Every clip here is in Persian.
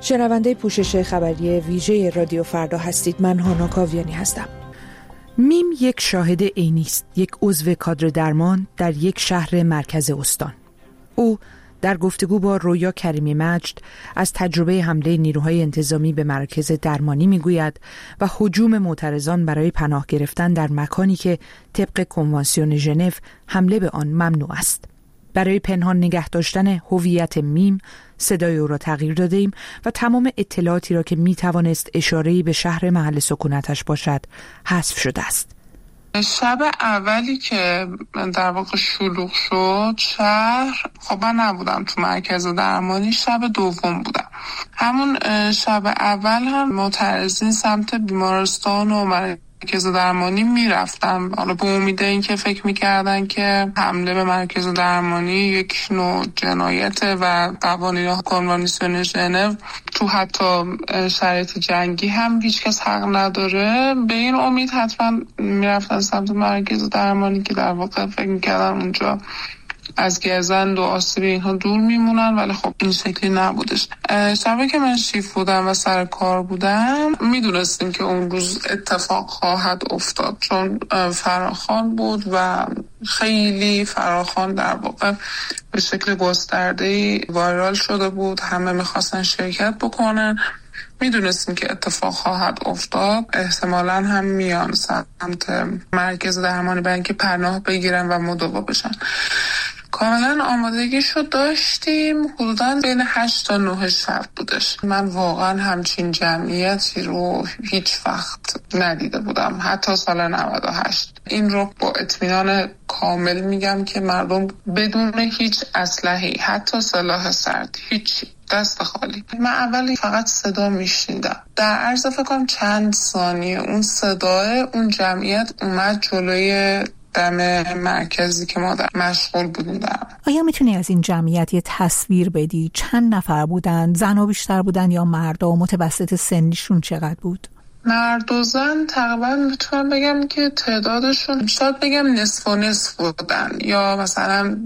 شنونده پوشش خبری ویژه رادیو فردا هستید. من هانا کاویانی هستم. میم یک شاهد عینی است، یک عضو کادر درمان در یک شهر مرکز استان. او در گفتگو با رویا کریمی مجد از تجربه حمله نیروهای انتظامی به مراکز درمانی میگوید و هجوم معترضان برای پناه گرفتن در مکانی که طبق کنوانسیون ژنو حمله به آن ممنوع است. برای پنهان نگه داشتن هویت میم صدای او را تغییر داده ایم و تمام اطلاعاتی را که می توانست اشاره‌ای به شهر محل سکونتش باشد حذف شده است. شب اولی که در واقع شلوغ شد شهر، خب من نبودم تو مرکز درمانی، شب دوم بودم. همون شب اول هم معترضین سمت بیمارستان و مرکز درمانی میرفتن، حالا به امید این که فکر میکردن که حمله به مرکز درمانی یک نوع جنایته و قوانین کنوانسیون ژنو تو حتی شرایط جنگی هم هیچکس حق نداره. به این امید حتما میرفتن سمت مرکز درمانی که در واقع فکر میکردن اونجا از گزند و آسیب اینها دور میمونن، ولی خب این شکلی نبودش. شبی که من شیفت بودم و سر کار بودم میدونستیم که اون روز اتفاق خواهد افتاد، چون فراخوان بود و خیلی فراخوان در واقع به شکل گسترده‌ای وایرال شده بود، همه میخواستن شرکت بکنن. میدونستیم که اتفاق خواهد افتاد، احتمالاً هم میان سمت مرکز درمانی برای اینکه پناه بگیرن و مداوا بشن. کاملا آمادگیشو داشتیم. حدوداً بین 8 تا 9 شب بودش. من واقعا همچین جمعیتی رو هیچ وقت ندیده بودم، حتی سال 98. این رو با اطمینان کامل میگم که مردم بدون هیچ اسلحه‌ای، حتی سلاح سرد، هیچ، دست خالی. من اولی فقط صدا میشنیدم. در عرض فکر کنم چند ثانیه اون صدای اون جمعیت اومد جلوی دم مرکزی که ما در مشغول بودیم. آیا میتونی از این جمعیت یه تصویر بدی؟ چند نفر بودن؟ زن‌ها بیشتر بودن یا مردا؟ متوسط سنیشون چقدر بود؟ مرد و زن تقریبا میتونم بگم که تعدادشون شاید بگم نصف و نصف بودن، یا مثلا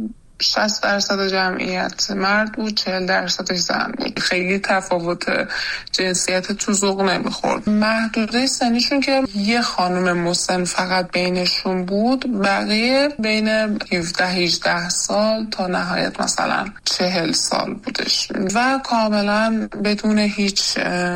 60% جمعیت مرد بود، 40% زن بود. خیلی تفاوت جنسیت تو ذوق نمیخورد. محدوده سنیشون که یه خانم مسن فقط بینشون بود، بقیه بین 17-18 سال تا نهایت مثلا 40 سال بودش و کاملا بدون هیچ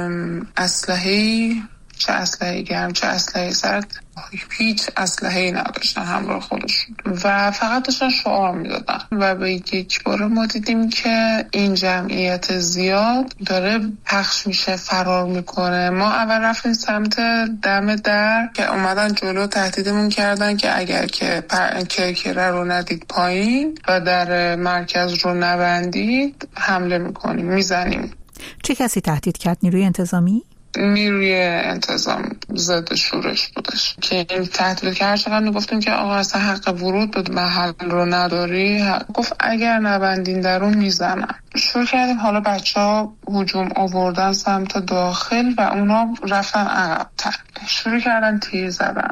اسلحه‌ای، چه اسلحه گرم چه اسلحه سرد، هیچ اسلحه‌ای نداشتن همراه خودشون و فقط داشتن شعار میدادن. و به یک بار ما دیدیم که این جمعیت زیاد داره پخش میشه، فرار میکنه. ما اول رفتیم سمت دم در که اومدن جلو، تهدیدمون کردن که اگر که کرکره رو ندید پایین و در مرکز رو نبندید حمله میکنیم، میزنیم. چه کسی تهدید کرد؟ نیروی انتظامی؟ نیروی انتظام ضد شورش بودش که این تهدید که هر چقدر میگفتیم که آقا اصلا حق ورود به محل رو نداری، گفت اگر نبندین در رو میزنم. شروع کردیم، حالا بچه‌ها هجوم آوردن سمت داخل و اونا رفتن عقب‌تر، شروع کردن تیر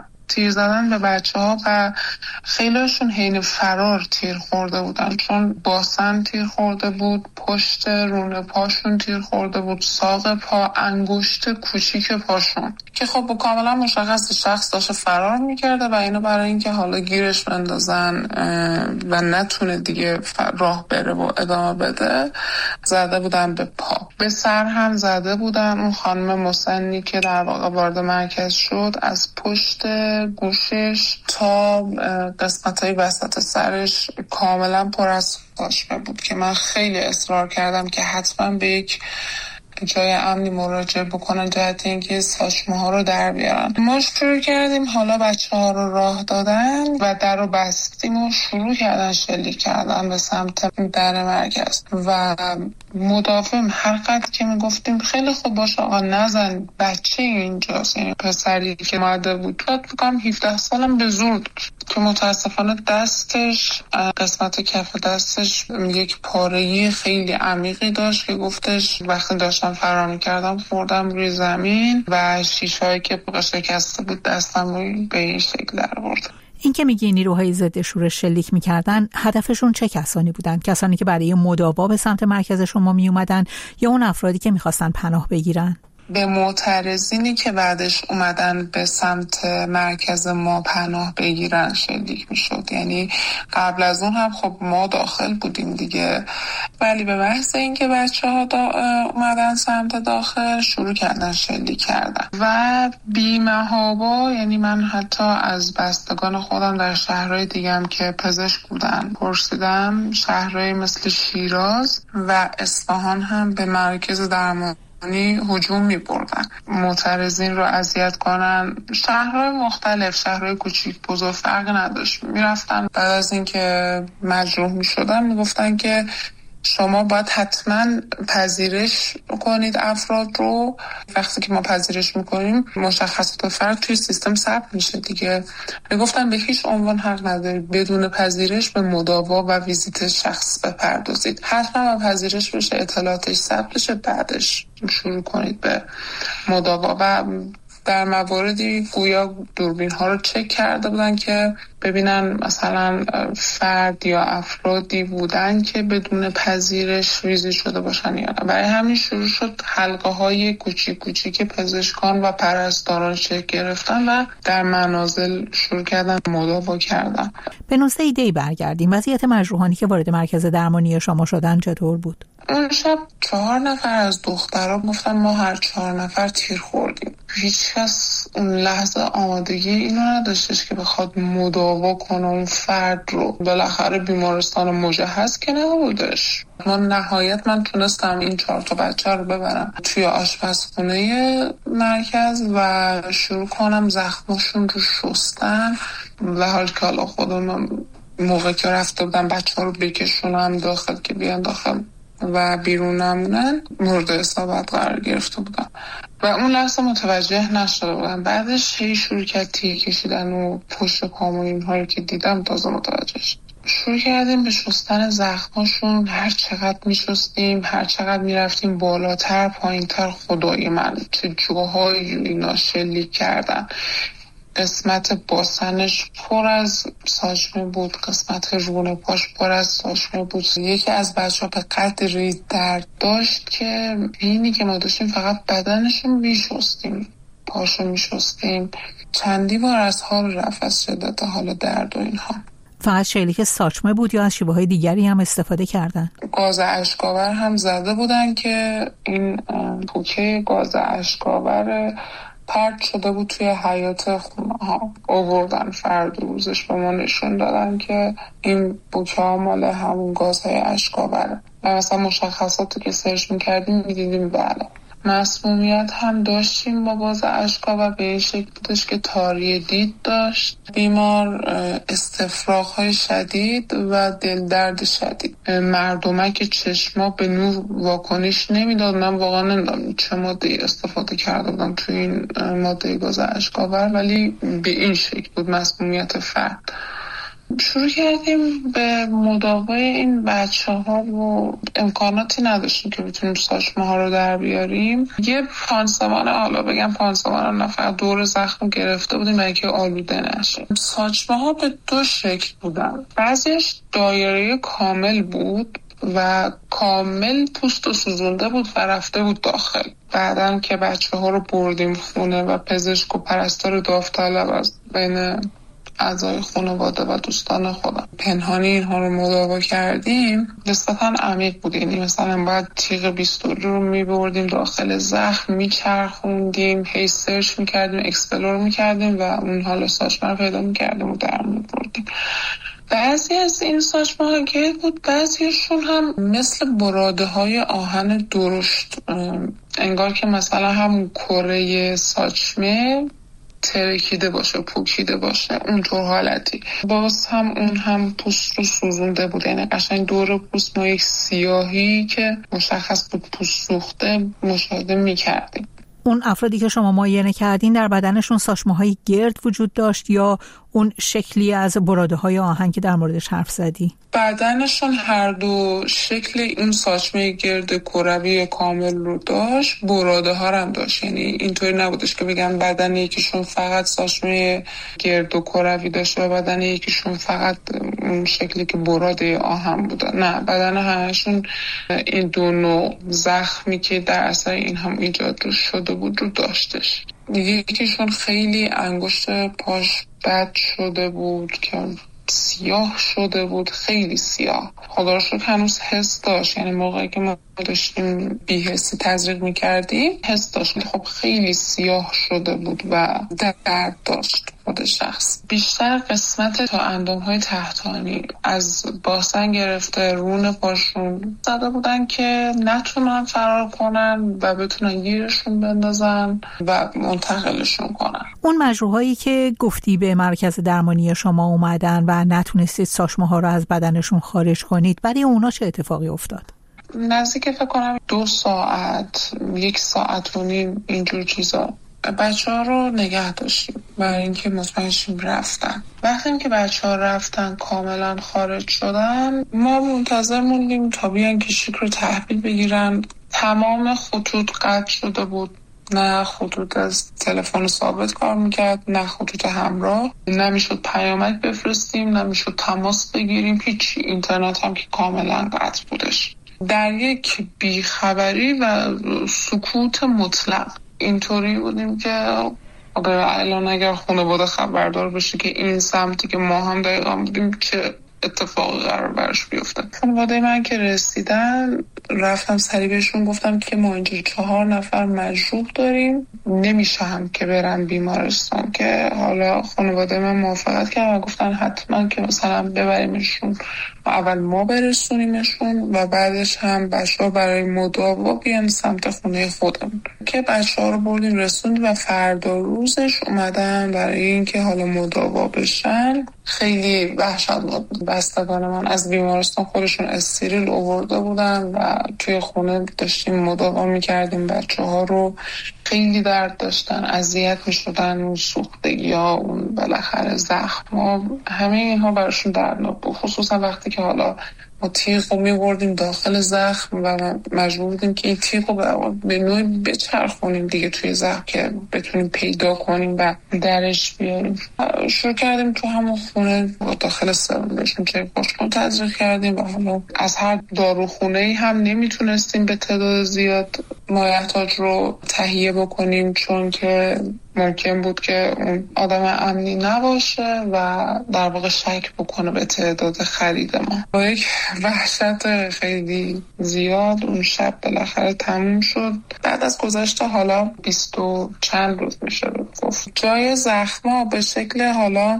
زدن به بچه‌ها و خیلیشون حین فرار تیر خورده بودن، چون باسن تیر خورده بود، پشت رونه پاشون تیر خورده بود، ساق پا، انگشت کوچیک پاشون، که خب کاملا مشخص شخص داشته فرار میکرده و اینا برای اینکه حالا گیرش بندازن و نتونه دیگه راه بره و ادامه بده زده بودن به پا. به سر هم زده بودن. اون خانم مسنی که در واقع وارد مرکز شد، از پشت گوشش تا قسمت‌های وسط سرش کاملا پر از پاشمه بود که من خیلی اصرار کردم که حتما به یک جای امنی مراجعه بکنن جهت اینکه ساشمه ها رو در بیارن. ما شروع کردیم، حالا بچه ها رو راه دادن و در رو بستیم و شروع کردن شلیک کردن به سمت در مرکز و مدافعم هر قدر که میگفتیم خیلی خوب باشه آقا نزن، بچه اینجاست، یعنی پسری که اومده بود بکنم 17 سالم به زور که متاسفانه دستش، قسمت کف دستش یک پاره‌ای خیلی عمیقی داشت که گفتش وقتی داشتم فرار می‌کردم خوردم روی زمین و شیشه‌ای که شکسته بود دستم روی به این شکل در آورد. این که میگی نیروهای ضد شورش شلیک میکردن، هدفشون چه کسانی بودن؟ کسانی که برای مداوا به سمت مرکز شما میومدن یا اون افرادی که میخواستن پناه بگیرن؟ به معترضینی که بعدش اومدن به سمت مرکز ما پناه بگیرن شلیک میشد. یعنی قبل از اون هم خب ما داخل بودیم دیگه، ولی به محض اینکه بچه‌ها اومدن سمت داخل شروع کردن شلیک کردن و بی‌محابا. یعنی من حتی از بستگان خودم در شهرهای دیگم که پزشک بودن پرسیدم، شهرهای مثل شیراز و اصفهان هم به مرکز درمان هجوم می‌بردن، معترضین رو اذیت کنن. شهرهای مختلف، شهرهای کوچیک بزرگ فرق نداشت، میرفتن بعد از اینکه مجروح میشدن میگفتن که شما باید حتما پذیرش کنید افراد رو. وقتی که ما پذیرش میکنیم مشخصات فرد توی سیستم ثبت میشه دیگه. میگفتن به هیچ عنوان حق ندارید بدون پذیرش به مداوا و ویزیت شخص بپردازید، حتما پذیرش بشه، اطلاعاتش ثبت بشه، بعدش شروع کنید به مداوا. و در مواردی گویا دوربین ها رو چک کرده بودن که ببینن مثلا فرد یا افرادی بودن که بدون پذیرش ویزیت شده باشن یا نه. برای همین شروع شد حلقه های کوچیک کوچیک پزشکان و پرستاران شکل گرفتن و در منازل شروع کردن مداوا کردن. به نقطه ایده‌ای برگردیم. وضعیت مجروحانی که وارد مرکز درمانی شما شدن چطور بود؟ اون شب 4 نفر از دخترها گفتن ما هر 4 نفر تیر خوردیم. هیچ کس اون لحظه آمادگی اینو نداشتش که بخواد مداوا کنه اون فرد رو. بالاخره بیمارستان مجهز که نبودش. من تونستم این 4 تا بچه رو ببرم توی آشپزخونه مرکز و شروع کنم زخمشون رو شستن. به حال که حالا خودم موقع که رفته بودم بچه ها رو بکشونم داخل که بیان داخل و بیرون نمونن مورد اصابت قرار گرفته بودم و اون لحظه متوجه نشده بودم. بعدش هی شروع کرد تیه کشیدن و پشت پام و اینهایی که دیدم تازه متوجه شد. شروع کردیم به شستن زخماشون. هر چقدر می شستیم، هر چقدر می رفتیم بالاتر پایینتر، خدای من چه جاهایی اینا شلیک کردن. قسمت باسنش پر از ساچمه بود، قسمت رون پاش پر از ساچمه بود. یکی از بچه‌ها به قدری درد داشت که اینی که ما داشتیم فقط بدنشو میشستیم، پاشو میشستیم. چندی بار از حال رفت از شدت حال درد و اینها. فقط شلیک ساچمه بود یا از شیوه‌های دیگری هم استفاده کردن؟ گاز اشک‌آور هم زده بودن که این پوکه گاز اشک‌آور پرت شده بود توی حیاط خونه ها. آوردن فرد روزش به ما نشون دادن که این بوکه ها مال همون گازهای اشک‌آوره و مثلا مشخصاتی که سرچ میکردیم میدیدیم بله مسمومیت هم داشتیم با گاز اشک‌آور به این شکل بودش که تاری دید داشت بیمار، استفراغ‌های شدید و دل درد شدید. مردمک چشما به نور واکنش نمیداد. من واقعا نمیدونم چه ماده استفاده کرده بودم توی این ماده گاز اشک‌آور، ولی به این شکل بود مسمومیت فرد. شروع کردیم به مداوای این بچه‌ها و امکاناتی نداشتیم که بتونیم ساچمه ها رو در بیاریم. یه پانسمان، حالا بگم پانسمان نفر دور زخم گرفته بودیم برای که آلوده نشه. ساچمه ها به 2 شکل بودن. بعضیش دایره کامل بود و کامل پوست و سوزونده بود و رفته بود داخل. بعدن که بچه ها رو بردیم خونه و پزشک و پرستار داوطلب از بین اعضای خانواده و دوستان خودم پنهانی اینها رو مداوا کردیم، نسبتاً عمیق بود. یعنی مثلا باید تیغ بیستوری رو میبردیم داخل زخم، میچرخوندیم، هی سرچ میکردیم، اکسپلور میکردیم و اون حالا ساچمه رو پیدا میکردیم و در میبردیم. بعضی از این ساچمه ها گرد بود، بعضیشون هم مثل براده های آهن درشت، انگار که مثلا هم کره ساچمه ترکیده باشه، پوکیده باشه، اونطور حالتی. باز هم اون هم پوست رو سوزونده بود. یعنی قشنگ دور پوست ما یک سیاهی که مشخص بود پوست سوخته مشاهده می‌کردیم. اون افرادی که شما معاینه کردین در بدنشون ساچمه‌های گرد وجود داشت یا اون شکلی از براده‌های آهن که در موردش حرف زدی؟ بدنشون هر دو شکل این ساچمه گرد کروی کامل رو داشت، براده ها هم داشت. یعنی اینطوری نبودش که بگم بدن یکیشون فقط ساچمه گرد و کروی داشت و بدن یکیشون فقط اون شکلی که براده آهن بوده. نه، بدن همشون این دو نوع زخمی که در اثر این هم ایجاد شده بود رو داشتش. یکیشون خیلی انگشت پاش بد شده بود که سیاه شده بود، خیلی سیاه. خدا رو شکر هنوز حس داشت، یعنی موقعی که ما داشتیم بی‌حسی تزریق می‌کردیم حس داشت، خب خیلی سیاه شده بود و درد داشت خود شخص. بیشتر قسمت تا اندام‌های تحتانی از باسن گرفته رون پاشون زده بودن که نتونن فرار کنن و بتونن گیرشون بندازن و منتقلشون کنن. اون مجروحایی که گفتی به مرکز درمانی شما اومدن و نتونستید ساچمه‌ها رو از بدنشون خارج کنید، برای اونا چه اتفاقی افتاد؟ نزدیک فکر کنم 2 ساعت 1 ساعت و نیم اینجور چیزا بچه‌ها رو نگه داشتیم برای اینکه مطمئن شیم رفتن. وقتی که بچه‌ها رفتن کاملا خارج شدن، ما منتظر موندیم تا بیان کشیک رو تحویل بگیرن. تمام خطوط قطع شده بود، نه خطوط از تلفن ثابت کار میکرد، نه خطوط همراه، نمیشد پیامک بفرستیم، نمیشد تماس بگیریم، هیچ. اینترنت هم که کاملا قطع بودش. در یک بیخبری و سکوت مطلق اینطوری بودیم که الان اگر خانواده خبردار بشه که این سمتی که ما هم دقیقا بودیم چه اتفاقی قرار برش بیفته. خانواده من که رسیدن رفتم سریع بهشون گفتم که ما اینجا 4 نفر مجروح داریم، نمیشه هم که برن بیمارستان. که حالا خانواده من موافقت کرد و گفتن حتما که مثلا ببریمشون و اول ما برسونیمشون و بعدش هم بچه‌ها برای مداوا بیان سمت خونه خودمون. که بچه‌ها رو بردیم رسوندیم و فردا روزش اومدن برای اینکه حالا مداوا بشن. خیلی وحشتناک بود. بستگان من از بیمارستان خودشون استریل آورده بودن و توی خونه داشتیم مداوا میکردیم بچه‌ها رو. خیلی درد داشتن، اذیت میشدن، اون سوختگی ها، اون بالاخره زخم ها، همه اینها براشون دردناک بود. خصوصا وقتی که حالا ما تیغ رو می‌بردیم داخل زخم و مجبور بودیم که این تیغ رو به نوعی بچرخونیم دیگه توی زخم که بتونیم پیدا کنیم و درش بیاریم. شروع کردیم تو همون خونه داخل سرم بهشون چک باشکن تزریق کردیم و حالا از هر داروخونه‌ای هم نمیتونستیم به تعداد زیاد مایحتاج رو تهیه بکنیم، چون که ممکن بود که اون آدم امنی نباشه و در واقع شک بکنه به تعداد خرید ما. با یک وحشت خیلی زیاد اون شب بالاخره تموم شد. بعد از گذشته حالا 20 و چند روز میشه گفت جای زخما به شکل حالا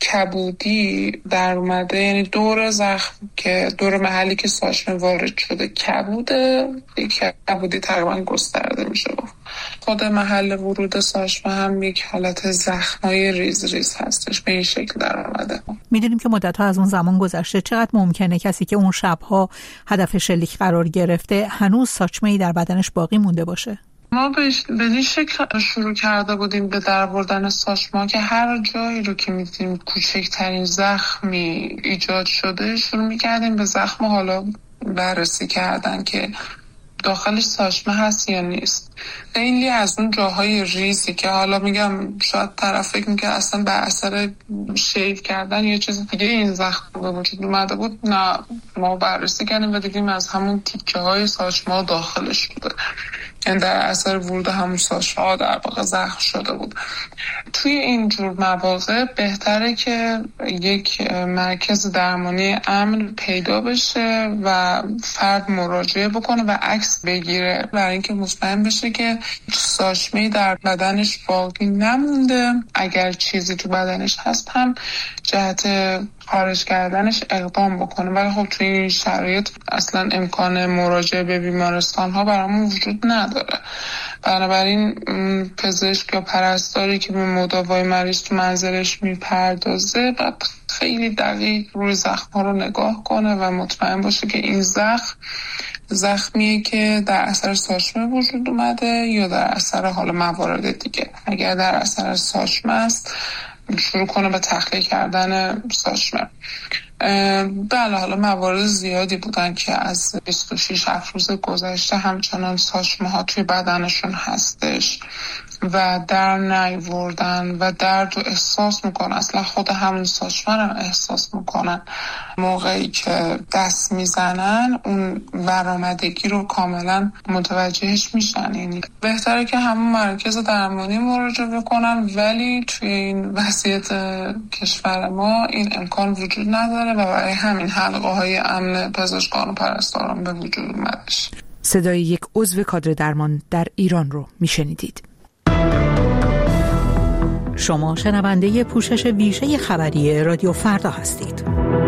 کبودی در اومده، یعنی دور زخم که دور محلی که ساچمه وارد شده کبوده، یک کبودی تقریبا گسترده میشه گفت. خود محل ورود ساچمه هم یک حالت زخمای ریز ریز هستش، به این شکل در اومده. میدونیم که مدت‌ها از اون زمان گذشته، چقدر ممکنه کسی که اون شب‌ها هدف شلیک قرار گرفته هنوز ساچمه‌ای در بدنش باقی مونده باشه؟ ما به این شکل شروع کرده بودیم به درآوردن ساچمه که هر جایی رو که می‌دیدیم کوچکترین زخمی ایجاد شده شروع می‌کردیم به زخم حالا بررسی کردن که داخلش ساچمه هست یا نیست. خیلی از اون جاهای ریزی که حالا میگم شاید طرف فکر میگه اصلا به اثر شیو کردن یا چیز دیگه این زخم به وجود اومده بود، نه، ما بررسی کردیم و دیدیم از همون تیکه های ساچمه داخلش بوده، یعنی در اثر ورود همون ساچمه ها در واقع زخم شده بود. توی این جور مواقع بهتره که یک مرکز درمانی امن پیدا بشه و فرد مراجعه بکنه و عکس بگیره برای اینکه مطمئن بشه که ساچمه‌ای در بدنش باقی نمونده. اگر چیزی تو بدنش هست هم جهت خارج کردنش اقدام بکنه. ولی خب توی این شرایط اصلا امکان مراجعه به بیمارستان ها برامون وجود نداره. بنابراین پزشک یا پرستاری که به مداوای مریض تو منزلش میپردازه باید خیلی دقیق روی زخم ها رو نگاه کنه و مطمئن باشه که این زخمیه که در اثر ساچمه وجود اومده یا در اثر حالا موارد دیگه. اگر در اثر ساچمه است شروع کنه به تخلیه کردن ساشمه. بله، حالا موارد زیادی بودن که از 26 روز گذشته همچنان ساشمه ها توی بدنشون هستش و در نیوردن و درد رو احساس میکنن. اصلا خود همون ساشمه رو احساس میکنن موقعی که دست میزنن، اون برآمدگی رو کاملا متوجهش میشن. یعنی بهتره که همون مرکز درمانی مراجعه بکنن، ولی توی این وضعیت کشور ما این امکان وجود نداره و برای همین حلقه های امن پزشکان و پرستاران به وجود اومدش. صدای یک عضو کادر درمان در ایران رو میشنیدید. شما شنونده پوشش ویژه خبری رادیو فردا هستید.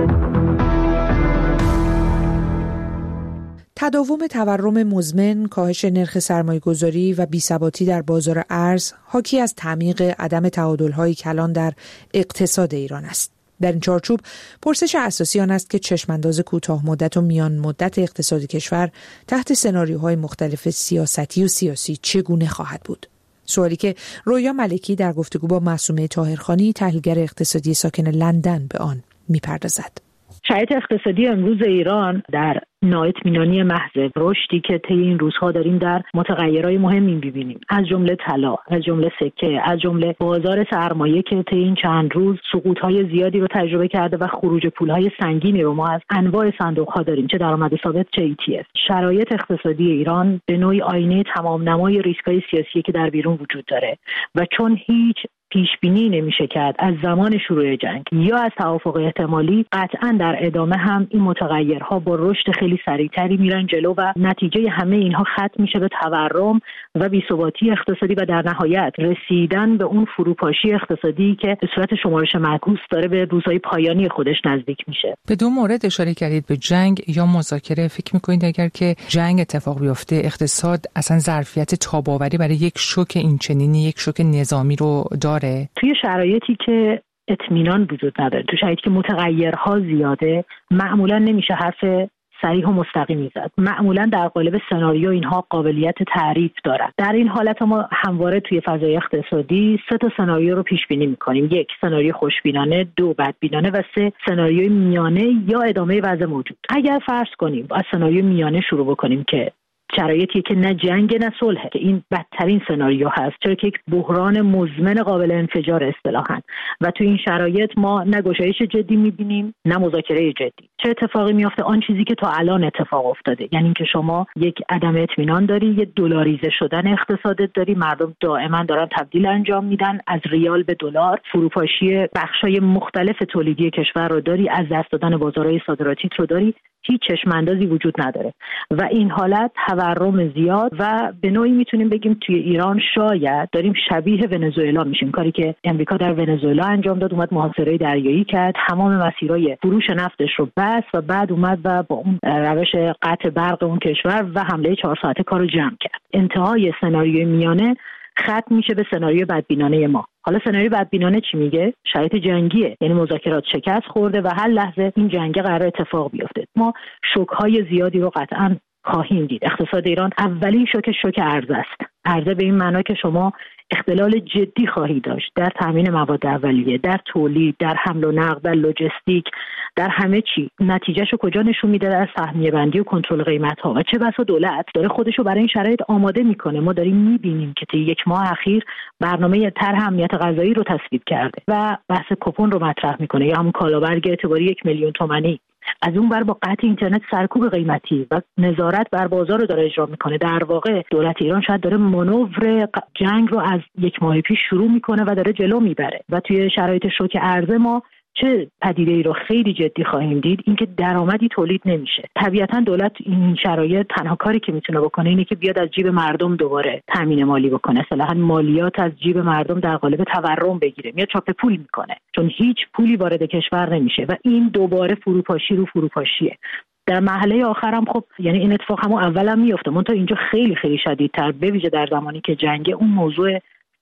تداوم تورم مزمن، کاهش نرخ سرمایه‌گذاری و بی‌ثباتی در بازار ارز حاکی از تعمیق عدم تعادل‌های کلان در اقتصاد ایران است. در این چارچوب پرسش اساسی آن است که چشمانداز کوتاه مدت و میان مدت اقتصاد کشور تحت سناریوهای مختلف سیاستی و سیاسی چگونه خواهد بود؟ سوالی که رویا ملکی در گفتگو با معصومه طاهرخانی تحلیلگر اقتصادی ساکن لندن به آن می‌پردازد. شرایط اقتصادی امروز ایران در نااطمینانی محض، رشدی که طی این روزها داریم در متغیرهای مهمی می‌بینیم، از جمله طلا، از جمله سکه، از جمله بازار سرمایه که طی این چند روز سقوط‌های زیادی رو تجربه کرده و خروج پول‌های سنگینی رو ما از انواع صندوق‌ها داریم، چه درآمد ثابت چه ETF. شرایط اقتصادی ایران به نوعی آینه تمام‌نمای ریسک‌های سیاسی که در بیرون وجود داره و چون هیچ پیش بینی نمیشه کرد از زمان شروع جنگ یا از توافق احتمالی، قطعا در ادامه هم این متغیرها با رشد خیلی سریعتری میرن جلو و نتیجه همه اینها ختم میشه به تورم و بی‌ثباتی اقتصادی و در نهایت رسیدن به اون فروپاشی اقتصادی که به صورت شمارش معکوس داره به روزهای پایانی خودش نزدیک میشه. به دو مورد اشاره کردید، به جنگ یا مذاکره. فکر میکنید اگر که جنگ اتفاق بیفته اقتصاد اصلا ظرفیت تاب‌آوری برای یک شوک اینچنینی، یک شوک نظامی رو داره؟ توی شرایطی که اطمینان وجود نداره، تو شرایطی که متغیرها زیاده، معمولا نمیشه حرف صریح و مستقیمی زد. معمولا در قالب سناریو اینها قابلیت تعریف دارن. در این حالت ما همواره توی فضای اقتصادی 3 سناریو رو پیش بینی می‌کنیم. 1 سناریو خوشبینانه، 2 بدبینانه و 3 سناریوی میانه یا ادامه وضع موجود. اگر فرض کنیم از سناریو میانه شروع بکنیم که شرایطی که نه جنگ نه صلح، که این بدترین سناریو هست، چرا که یک بحران مزمن قابل انفجار اصطلاحاً و تو این شرایط ما نه گشایش جدی می‌بینیم نه مذاکره جدی. چه اتفاقی میفته؟ آن چیزی که تا الان اتفاق افتاده، یعنی اینکه شما یک عدم اطمینان داری، یک دلاریزه شدن اقتصادت داری، مردم دائما دارن تبدیل انجام میدن از ریال به دلار، فروپاشی بخشای مختلف تولیدی کشور رو داری، از دست دادن بازارهای صادراتی رو داری، هیچ چشماندازی وجود نداره و این حالت تورم زیاد و به نوعی میتونیم بگیم توی ایران شاید داریم شبیه ونزوئلا میشیم. کاری که امریکا در ونزوئلا انجام داد، اومد محاصره دریایی کرد، تمام مسیرهای فروش نفتش رو بست و بعد اومد و با اون روش قطع برق اون کشور و حمله 4 ساعته کارو جمع کرد. انتهای سناریوی میانه ختم میشه به سناریوی بدبینانه ما. حالا سناریوی بدبینانه چی میگه؟ شرایط جنگیه، یعنی مذاکرات شکست خورده و هر لحظه این جنگ قرار اتفاق بیفته. ما شوک‌های زیادی رو قطعاً خواهیم دید. اقتصاد ایران اولین شوک ارز است. ارز به این معنا که شما اختلال جدی خواهی داشت در تامین مواد اولیه، در تولید، در حمل و نقل، در لوجستیک، در همه چی. نتیجهشو کجا نشون میده؟ در سهمیه بندی و کنترل قیمت ها. و چه بسا دولت داره خودشو برای این شرایط آماده میکنه. ما داریم میبینیم که طی 1 ماه اخیر برنامه طرح امنیت غذایی رو تصویب کرده و بحث کوپن رو مطرح میکنه یا همون کالابرگ اعتباری 1 میلیون تومانی. از اون بر با قطع اینترنت سرکوب قیمتی و نظارت بر بازار رو داره اجرا میکنه. در واقع دولت ایران شاید داره مانور جنگ رو از 1 ماه پیش شروع میکنه و داره جلو میبره و توی شرایط شوک ارز ما چه پدیده‌ای رو خیلی جدی خواهیم دید؟ اینکه درآمدی تولید نمیشه. طبیعتاً دولت این شرایط تنها کاری که میتونه بکنه اینه که بیاد از جیب مردم دوباره تامین مالی بکنه. اصطلاحاً مالیات از جیب مردم در قالب تورم بگیره، میاد چاپ پول میکنه، چون هیچ پولی وارد کشور نمیشه و این دوباره فروپاشی رو فروپاشیه. در مرحله آخرم خب یعنی این اتفاق همون اولم میفته، منتها اینجا خیلی خیلی شدیدتر، به ویژه در زمانی که جنگ، اون موضوع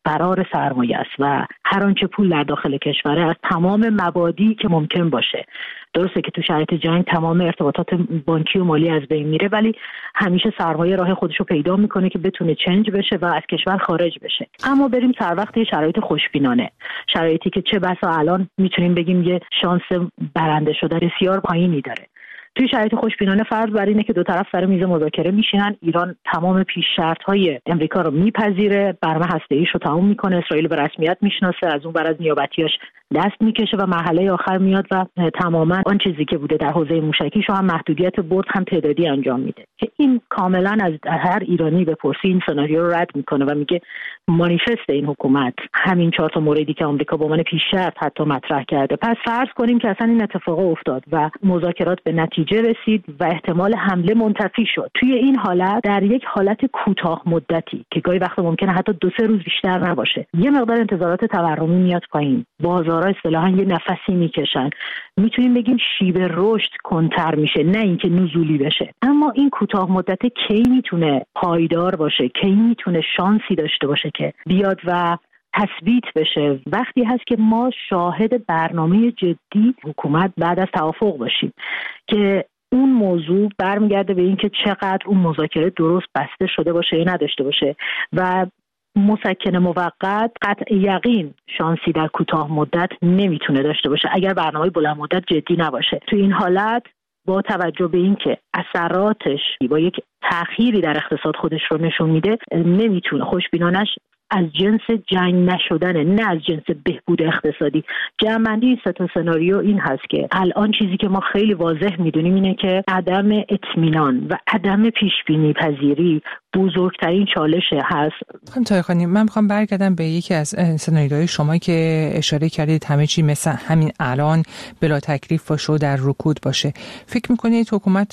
فرار سرمایه است و هر آنچه پول در داخل کشوره از تمام مبادی که ممکن باشه. درسته که تو شرایط جنگ تمام ارتباطات بانکی و مالی از بین میره، ولی همیشه سرمایه راه خودش رو پیدا میکنه که بتونه چنج بشه و از کشور خارج بشه. اما بریم سر وقت شرایط خوشبینانه، شرایطی که چه بسا الان میتونیم بگیم یه شانس برنده شدن بسیار پایینی داره. توی شرایط خوشبینانه فرض بر اینه که دو طرف سر میز مذاکره میشینن، ایران تمام پیش شرط‌های امریکا رو میپذیره، برنامه هسته‌ایش رو تموم میکنه، اسرائیل به رسمیت میشناسه، از اون ور از نیابتیاش دست میکشه و مرحله آخر میاد و تماما آن چیزی که بوده در حوزه موشکیش هم محدودیت برد هم تعدادی انجام میده که این کاملا از هر ایرانی بپرسی این سناریو رو رد میکنه و میگه مانیفست این حکومت همین 4 تا موردی که آمریکا به عنوان پیش شرط حتی مطرح کرده. پس فرض کنیم که اصلا این اتفاق افتاد و مذاکرات به نتیجه رسید و احتمال حمله منتفی شد. توی این حالت در یک حالت کوتاه مدتی که گاهی وقت ممکنه حتی 2-3 روز بیشتر نباشه، یه مقدار انتظارات تورمی میاد پایین، بازارها اصطلاحاً یه نفسی میکشن، میتونیم بگیم شیب رشد کنتر میشه، نه اینکه نزولی بشه. اما این کوتاه مدت کی میتونه پایدار باشه، کی میتونه شانسی داشته باشه که بیاد و تثبیت بشه؟ وقتی هست که ما شاهد برنامه جدی حکومت بعد از توافق باشیم که اون موضوع برمیگرده به این که چقدر اون مذاکره درست بسته شده باشه یا نداشته باشه و مسکن موقت قطع یقین شانسی در کوتاه مدت نمیتونه داشته باشه اگر برنامه بلند مدت جدی نباشه. تو این حالت با توجه به این که اثراتش با یک تأخیری در اقتصاد خودش رو نشون میده، نمیتونه خوشبینانش از جنس جنگ نشدنه، نه از جنس بهبود اقتصادی. جمع‌بندی این 3 سناریو این هست که الان چیزی که ما خیلی واضح میدونیم اینه که عدم اطمینان و عدم پیشبینی پذیری بزرگترین چالش هست. خانم طاهرخانی، من میخوام برگردم به یکی از سناریوهای شما که اشاره کردید همه چی مثل همین الان بلا تکلیف باشه و در رکود باشه. فکر میکنید حکومت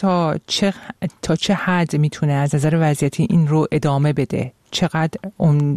تا چه حد میتونه از نظر وضعیتی این رو ادامه بده؟ چقدر اون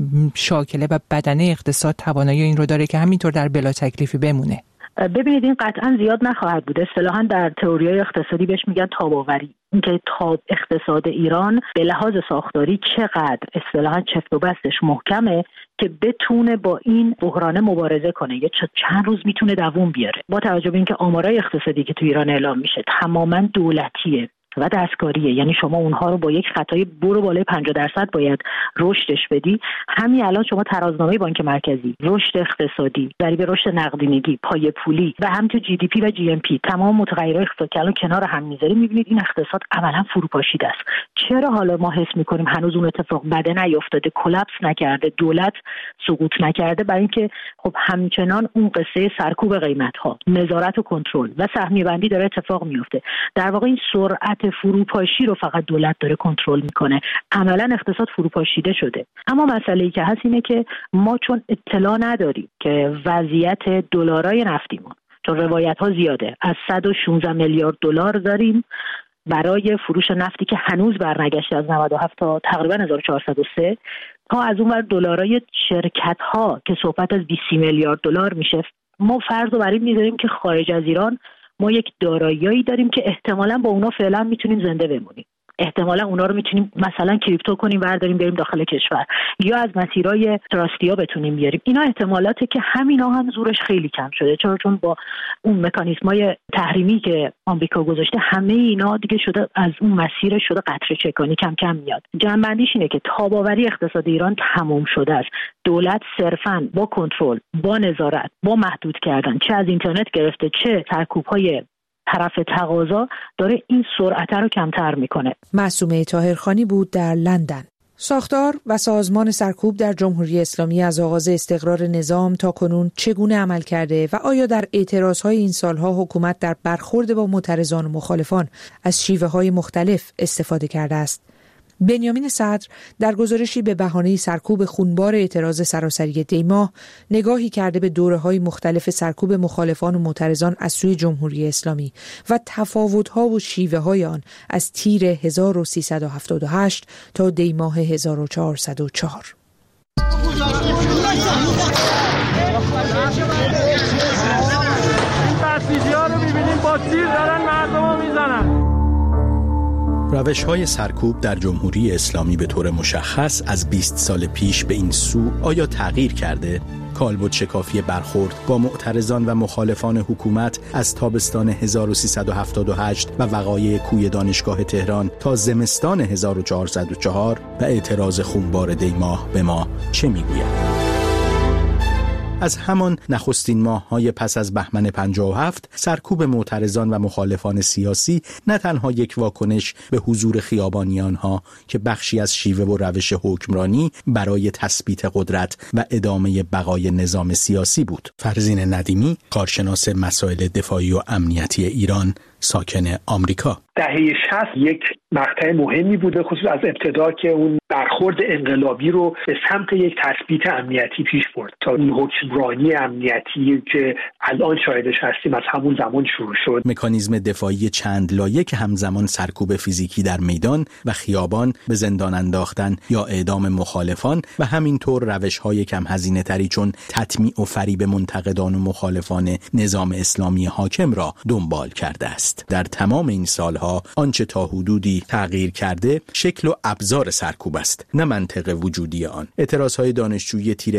شاکله و بدنه اقتصاد توانایی این رو داره که همینطور در بلا تکلیفی بمونه؟ ببینید این قطعا زیاد نخواهد بود. اصطلاحاً در تئوری‌های اقتصادی بهش میگن تاب‌آوری. اینکه تاب اقتصاد ایران به لحاظ ساختاری چقدر اصطلاحاً چفت و بستش محکمه که بتونه با این بحران مبارزه کنه، یا چند روز میتونه دووم بیاره. با توجه به اینکه آمارای اقتصادی که تو ایران اعلام میشه تماماً دولتیه و دستکاریه، یعنی شما اونها رو با یک خطای برو بالای 50% باید رشدش بدی. همین الان شما ترازنامه بانک مرکزی، رشد اقتصادی، ضریب رشد نقدینگی، پای پولی و همینطور جی دی پی و جی ام پی، تمام متغیرهای اقتصادی که الان کنار هم میذاریم، میبینید این اقتصاد عملا فروپاشیده است. چرا حالا ما حس میکنیم هنوز اون اتفاق بده نیافتاده، کلاپس نکرده، دولت سقوط نکرده؟ برای اینکه خب همچنان اون قصه سرکوب قیمت‌ها، نظارت و کنترل و سهمیه بندی داره اتفاق میفته. در واقع این سرعت فروپاشی رو فقط دولت داره کنترل میکنه. عملا اقتصاد فروپاشیده شده. اما مسئله‌ای که هست اینه که ما چون اطلاع نداریم که وضعیت دلارای نفتیمون، چون روایت‌ها زیاده، از 116 میلیارد دلار داریم برای فروش نفتی که هنوز برنگشته از 97 تا تقریبا 1403، تا از اون ور دلارای شرکت‌ها که صحبت از 20 میلیارد دلار میشه. ما فرض رو بر این می‌ذاریم که خارج از ایران ما یک دارایی‌ای داریم که احتمالاً با اونا فعلا میتونیم زنده بمونیم. احتمالاً اونا رو میتونیم مثلا کریپتو کنیم، برداریم بریم داخل کشور، یا از مسیرهای تراستیا بتونیم بیاریم. اینا احتمالاته که همینا هم زورش خیلی کم شده، چون با اون مکانیزمای تحریمی که آمریکا گذاشته همه اینا دیگه شده از اون مسیر شده قطره چکانی، کم کم میاد. جنبندیش اینه که تاب‌آوری اقتصاد ایران تموم شده است. دولت صرفاً با کنترل، با نظارت، با محدود کردن، چه از اینترنت گرفته چه سرکوب‌های طرف تقاضا، داره این سرعت رو کمتر میکنه. معصومه طاهرخانی بود در لندن. ساختار و سازمان سرکوب در جمهوری اسلامی از آغاز استقرار نظام تا کنون چگونه عمل کرده و آیا در اعتراضهای این سالها حکومت در برخورد با معترضان و مخالفان از شیوه‌های مختلف استفاده کرده است؟ بنیامین صدر در گزارشی به بهانه سرکوب خونبار اعتراض سراسری دی‌ماه نگاهی کرده به دوره‌های مختلف سرکوب مخالفان و معترضان از سوی جمهوری اسلامی و تفاوت‌ها و شیوه‌های آن از تیر 1378 تا دی‌ماه 1404. این بسیجی‌ها رو می‌بینیم با تیر دارن مردمو میزنن. روش‌های سرکوب در جمهوری اسلامی به طور مشخص از 20 سال پیش به این سو آیا تغییر کرده؟ کالبد شکافی برخورد با معترضان و مخالفان حکومت از تابستان 1378 و وقایع کوی دانشگاه تهران تا زمستان 1404 و اعتراض خونبار دیماه به ما چه میگوید؟ از همان نخستین ماه‌های پس از بهمن 57 سرکوب معترضان و مخالفان سیاسی نه تنها یک واکنش به حضور خیابانی آنها که بخشی از شیوه و روش حکمرانی برای تثبیت قدرت و ادامه بقای نظام سیاسی بود. فرزین ندیمی، کارشناس مسائل دفاعی و امنیتی ایران، ساکن آمریکا. دهه 60 یک مقطع مهمی بوده، خصوص از ابتدا که اون برخورد انقلابی رو به سمت یک تثبیت امنیتی پیش برد تا این حکمرانی امنیتی که الان شاهدش هستیم از همون زمان شروع شد. مکانیزم دفاعی چند لایه که همزمان سرکوب فیزیکی در میدان و خیابان، به زندان انداختن یا اعدام مخالفان و همینطور روش‌های کم هزینه تری چون تطمیع و فریب منتقدان و مخالفان نظام اسلامی حاکم را دنبال کرده است. در تمام این سالها آنچه تا حدودی تغییر کرده شکل و ابزار سرکوب است، نه منطق وجودی آن. اعتراضهای دانشجویی تیر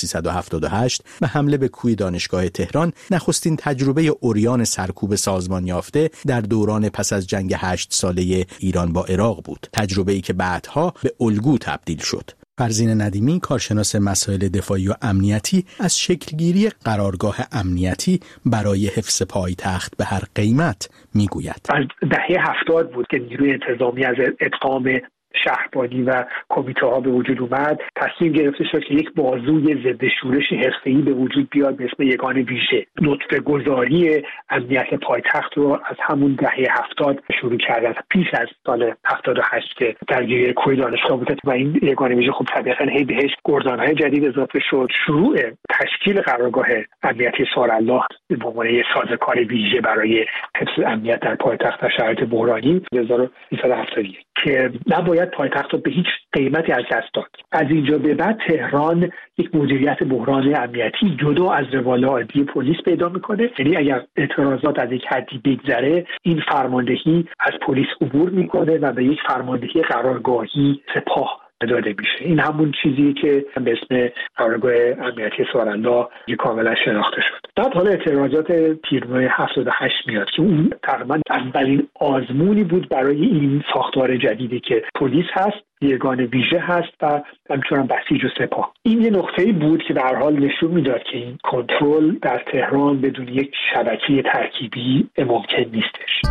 1378 و حمله به کوی دانشگاه تهران نخستین تجربه عریان سرکوب سازمان یافته در دوران پس از جنگ 8 ساله ایران با عراق بود، تجربه‌ای که بعدها به الگو تبدیل شد. فرزین ندیمی، کارشناس مسائل دفاعی و امنیتی، از شکلگیری قرارگاه امنیتی برای حفظ پایتخت به هر قیمت میگوید. از دهه 70 بود که نیروی انتظامی از ادغام شهربانی و کمیته ها به وجود اومد. تصمیم گرفته شد که یک بازوی ضد شورش حرفه‌ای به وجود بیاد به اسم یگان ویژه. نطفه گذاری امنیت پایتخت رو از همون دهه 70 شروع کردن، پیش از سال 78 که درگیری کوی دانشگاه بود و این یگان ویژه خب طبیعتاً هی بهش گردان‌های جدید اضافه شد. شروع تشکیل قرارگاه امنیتی سارالله به عنوان یک سازوکار ویژه برای حفظ امنیت در پایتخت در شرایط بحرانی 1371 که نباید پایتخت رو به هیچ قیمتی از دست داد. از اینجا به بعد تهران یک مدیریت بحران امنیتی جدا از روال عادی پلیس پیدا میکنه. یعنی اگر اعتراضات از یک حدی بگذره، این فرماندهی از پلیس عبور میکنه و به یک فرماندهی قرارگاهی سپاه داده میشه. این همون چیزی که به اسم قرارگاه امنیتی سارالله کاملا شناخته شد. بعد حالا اعتراضات تیرماه 78 میاد که اون تقریبا اولین آزمونی بود برای این ساختار جدیدی که پلیس هست، یگان ویژه هست و همچنان بسیج و سپاه. این یه نقطه‌ای بود که به هر حال نشون میداد که این کنترل در تهران بدون یک شبکه ترکیبی ممکن نیستش.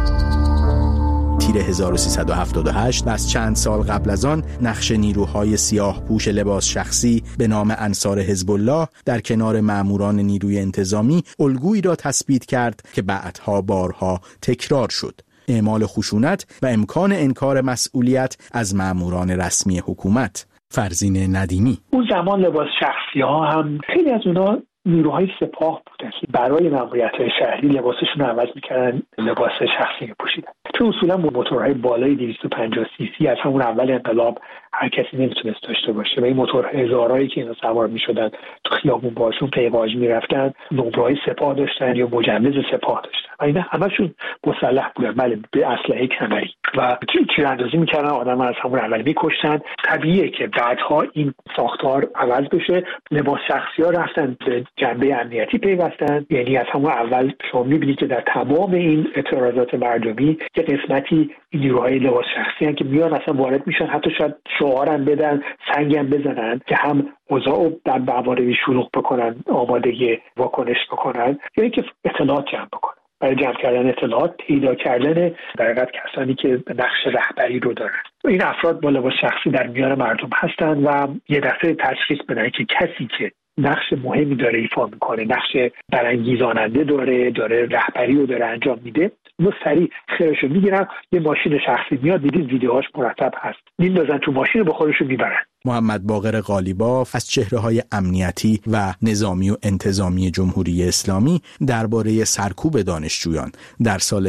تیر 1378 و از چند سال قبل از آن نقش نیروهای سیاه پوش لباس شخصی به نام انصار حزب الله در کنار ماموران نیروی انتظامی الگویی را تثبیت کرد که بعدها بارها تکرار شد: اعمال خشونت و امکان انکار مسئولیت از ماموران رسمی حکومت. فرزین ندیمی: اون زمان لباس شخصی ها هم خیلی از اونا نیروهای سپاه بودن که برای ماموریت‌های شهری لباسشون رو عوض می‌کردن، لباس شخصی می‌پوشیدن. چون اصولا با موتورهای بالای 250 سی سی از همون اول انقلاب هر کسی نمیتونست داشته باشه و این موتور هزارایی که اینا سوار می‌شدن تو خیابون باشون پیواژ می‌رفتن، نمره‌های سپاه داشتن یا مجوز سپاه داشتن و اینا همشون مسلح بودن، بله، به اسلحه کمری و تیراندازی می‌کردن، آدم از همون اول می‌کشتن. طبیعیه که بعدها این ساختار عوض بشه، لباس شخصی‌ها رفتن به جنبه امنیتی پیوستن. یعنی از همون اول شما می‌بینید که در تمام این اعتراضات مردمی که قسمتی نیروهای لباس شخصی هستن که میان اصلا وارد میشن، حتی شاید شعارم بدن، سنگم بزنن که هم اوضاع در مواردی شلوغ بکنن، آماده واکنش بکنن، یا اینکه اطلاعات جمع بکنن. برای جمع کردن اطلاعات، پیدا کردن در حقیقت کسانی که نقش رهبری رو دارن. این افراد با لباس شخصی در میان مردم هستن و یه دفعه تشخیص بدن که کسی که نقش مهمی داره ایفا میکنه، نقش برانگیزاننده داره رهبری رو داره انجام میده، اونو سریع خیرشو میگیرن، یه ماشین شخصی میاد، دیدید ویدیوهاش مرتب هست، میندازن تو ماشین با خودشون میبرن. محمد باقر قالیباف از چهره‌های امنیتی و نظامی و انتظامی جمهوری اسلامی درباره سرکوب دانشجویان در سال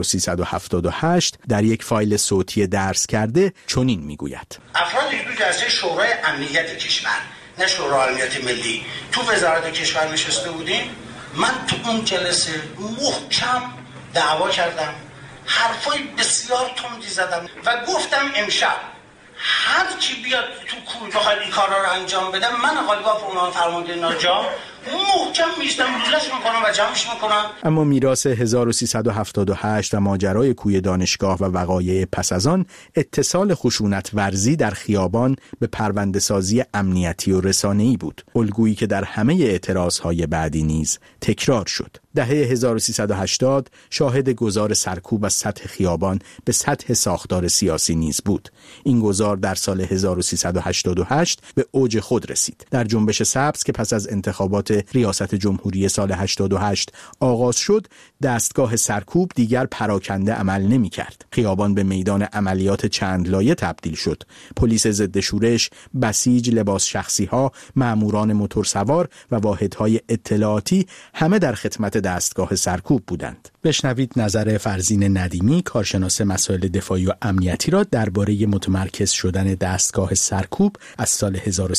1378 در یک فایل صوتی درس کرده چنین میگوید: افرادی که تو جلسه شورای امنیت کشور، نه شورای امنیت ملی، تو وزارت کشور نشسته بودیم، من تو اون جلسه محکم دعوا کردم حرفای بسیار تندی زدم و گفتم امشب هر کی بیاد تو کوی بخواد این کارا رو انجام بده، من قالیباف عنوان فرمانده ناجا محکم میشتم لولش میکنم و جمعش میکنم. اما میراث 1378 و ماجرای کوی دانشگاه و وقایع پس از آن اتصال خشونت ورزی در خیابان به پرونده سازی امنیتی و رسانه‌ای بود، الگویی که در همه اعتراضهای بعدی نیز تکرار شد. دهه 1380 شاهد گذار سرکوب از سطح خیابان به سطح ساختار سیاسی نیز بود. این گذار در سال 1388 به اوج خود رسید. در جنبش سبز که پس از انتخابات ریاست جمهوری سال 88 آغاز شد، دستگاه سرکوب دیگر پراکنده عمل نمی کرد. خیابان به میدان عملیات چند لایه تبدیل شد. پلیس ضد شورش، بسیج، لباس شخصی ها، ماموران موتورسوار و واحدهای اطلاعاتی همه در خدمت دستگاه سرکوب بودند. بشنوید نظر فرزین ندیمی، کارشناس مسائل دفاعی و امنیتی را درباره متمرکز شدن دستگاه سرکوب از سال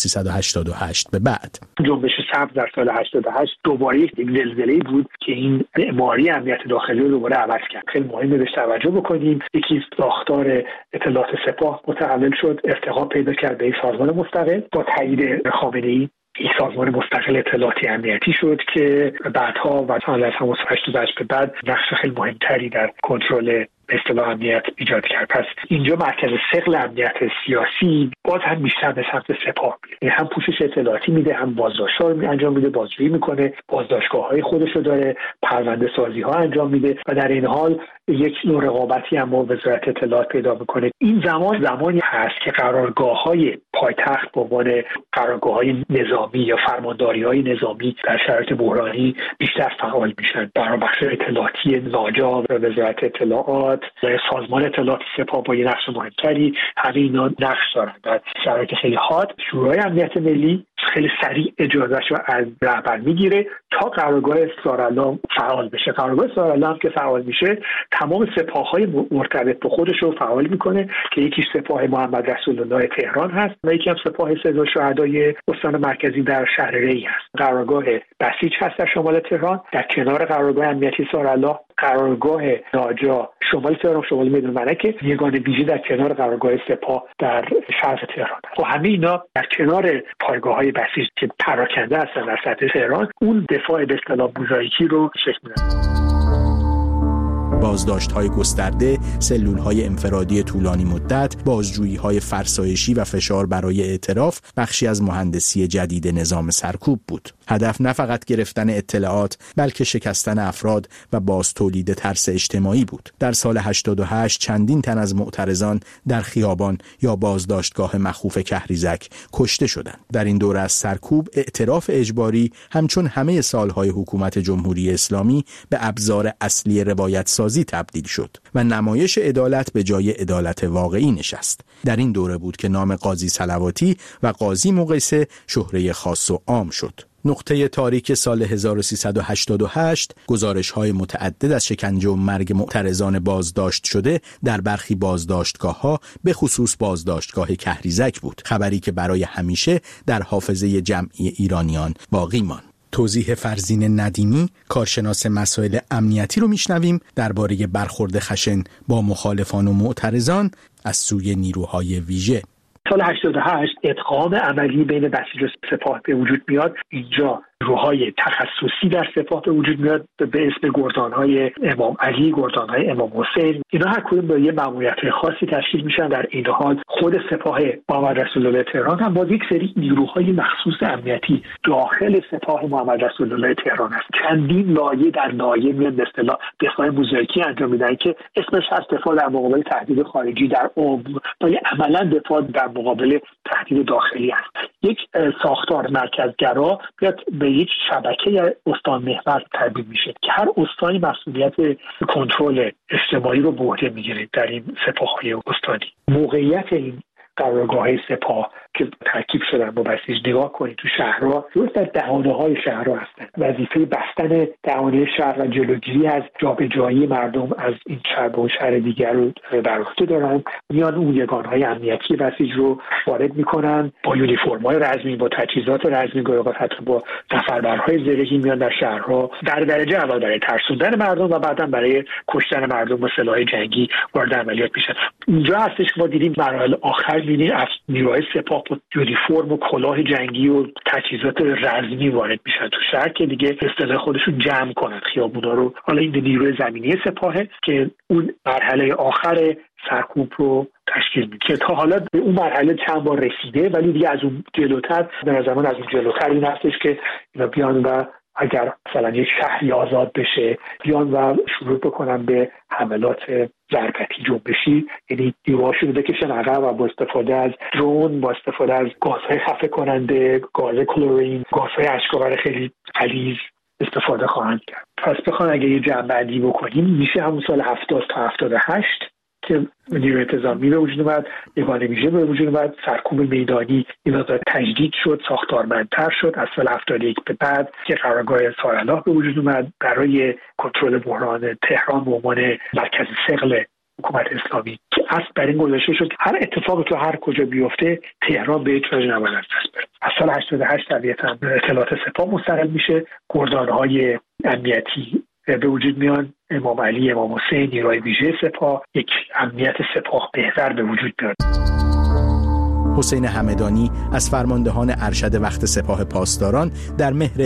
1388 به بعد. جنبش سبز در سال 88 دوباره یک زلزله‌ای بود که این معماری امنیت داخلی رو دوباره عوض کرد. خیلی مهمه بهش توجه بکنیم. یکی ساختار اطلاعات سپاه متحول شد، ارتقا پیدا کرد به سازمان مستقل. با تایید خامنه‌ای یک سازمان مستقل اطلاعاتی امنیتی شد که بعدها و سال 88 به بعد نقش خیلی مهمتری در کنترل به اصطلاح امنیت ایجاد کرد. پس اینجا مرکز ثقل امنیت سیاسی باز هم بیشتر به سمت سپاه میره، هم پوشش اطلاعاتی میده، هم بازداشت‌ها رو انجام میده، بازجویی میکنه، بازداشتگاه‌های خودش رو داره، پرونده سازی‌ها انجام میده و در این حال یک نوع رقابتی هم با وزارت اطلاعات پیدا میکنه. این زمانی هست که قرارگاه‌های پایتخت به عنوان قرارگاه‌های نظامی یا فرمانداری‌های نظامی در شرایط بحرانی بیشتر فعال میشن. برای بخش اطلاعاتی ناجا و وزارت اطلاعات، سازمان اطلاعات سپاه با یه نقش مهمتری، همه اینا نقش دارن. در شرایط خیلی حاد شورای امنیت ملی خیلی سریع اجازهش رو از رهبر میگیره تا قرارگاه سارالام فعال بشه. قرارگاه سارالام که فعال میشه تمام سپاه‌های مرتبط به خودش رو فعال میکنه که یکیش سپاه محمد رسول الله تهران هست و یکی هم سپاه سید شهدای استان مرکزی در شهر ری هست. قرارگاه بسیج هست در شمال تهران، در کنار قرارگاه امنیتی سارالله. قرارگاه ناجا شمال تهران، شمال میدون ملکه، یگان ویژه در کنار قرارگاه سپاه در شرق تهران. خب همه اینا در کنار پایگاه‌های بسیج که پراکنده هستن در سطح تهران، اون دفاع به اصطلاح موزاییکی رو شکل میدن. بازداشت‌های گسترده، سلول‌های انفرادی طولانی مدت، بازجویی‌های فرسایشی و فشار برای اعتراف بخشی از مهندسی جدید نظام سرکوب بود. هدف نه فقط گرفتن اطلاعات، بلکه شکستن افراد و باز تولید ترس اجتماعی بود. در سال 88 چندین تن از معترضان در خیابان یا بازداشتگاه مخوف کهریزک کشته شدند. در این دوره از سرکوب، اعتراف اجباری همچون همه سالهای حکومت جمهوری اسلامی به ابزار اصلی روایت سازی تبدیل شد و نمایش عدالت به جای عدالت واقعی نشست. در این دوره بود که نام قاضی صلواتی و قاضی مقیسه شهره خاص و عام شد. نقطه تاریک سال 1388 گزارش‌های متعدد از شکنجه و مرگ معترضان بازداشت شده در برخی بازداشتگاه‌ها، به خصوص بازداشتگاه کهریزک بود، خبری که برای همیشه در حافظه جمعی ایرانیان باقی ماند. توضیح فرزین ندیمی، کارشناس مسائل امنیتی رو میشنویم درباره برخورد خشن با مخالفان و معترضان از سوی نیروهای ویژه. سال 88 ادغام عملی بین بسیج و سپاه به وجود میاد. اینجا نیروهای تخصصی در سپاه به وجود میاد به اسم گردانهای امام علی، گردانهای امام حسین. اینا هر کدوم با یه ماموریت خاصی تشکیل میشن. در این حال خود سپاه محمد رسول الله تهران هم باز یک سری نیروهای مخصوص امنیتی داخل سپاه محمد رسول الله تهران است. چندین لایه در لایه میاد به اصطلاح دفاع موزاییکی انجام میدن که اسمش هست دفاع در مقابل تهدید خارجی در عمق، ولی عملا دفاع در مقابل تهدید داخلی است. یک ساختار مرکزگرا بیاد به یک شبکه استان محور تبدیل میشه که هر استانی مسئولیت کنترل اجتماعی رو به عهده میگیره در این سپاه‌های استانی. موقعیت این قرارگاه‌های سپاه که ترکیب شدن با بسیج نگاه کنید تو شهرها، درست در دهانه‌های شهرها هستن. وظیفه بستن دهانه شهر و جلوگیری از جابجایی مردم از این شهر به اون شهر دیگر رو بر عهده دارن. میان اون یگانهای امنیتی بسیج رو وارد میکنن با یونیفرم‌های رزمی، با تجهیزات رزمی، گاهی حتی با نفربرهای زرهی میان در شهرها در درجه اول برای ترسوندن مردم و بعداً برای کشتن مردم با سلاح جنگی وارد عملیات میشن. اینجا هستش که ما دیدیم مراحل آخر می‌بینیم نیروهای سپاه با یونیفرم و کلاه جنگی و تجهیزات رزمی وارد میشن تو شهر که دیگه اصطلاح خودشون جمع کنن خیابونا رو. حالا این نیروی زمینی سپاهه که اون مرحله آخر سرکوب رو تشکیل میده که تا حالا به اون مرحله چند بار رسیده، ولی دیگه از اون جلوتر در زمان از اون جلوتر این هستش که اینا بیان و اگر مثلا یک شهری آزاد بشه بیان و شروع بکنن به حملات ضربتی جنبشی، یعنی نیروهاشون رو بکشن عقب و با استفاده از درون، با استفاده از گازهای خفه کننده، گاز کلورین، گازهای اشک‌آور خیلی غلیظ استفاده خواهند کرد. پس بخوام اگه یه جمع‌بندی بکنیم میشه همون سال 70 تا 78 که نیروی انتظامی به وجود اومد، یگانه ویژه به وجود اومد، سرکوب میدانی این مقدار تجدید شد، ساختارمندتر شد. از سال 71 به بعد که قرارگاه سارالله به وجود اومد برای کنترل بحران تهران به عنوان مرکز ثقل حکومت اسلامی که اصل بر این گذاشته شد که هر اتفاقی تو هر کجا بیفته تهران به هیچ وجه نباید از دست بره. از سال 88 طبیعتاً اطلاعات سپاه مستقل میشه، گردانهای امنیتی به وجود میان، امام علی، امام حسین، نیروهای ویژه سپاه، یک امنیت سپاه بهتر به وجود میاد. حسین همدانی از فرماندهان ارشد وقت سپاه پاسداران در مهر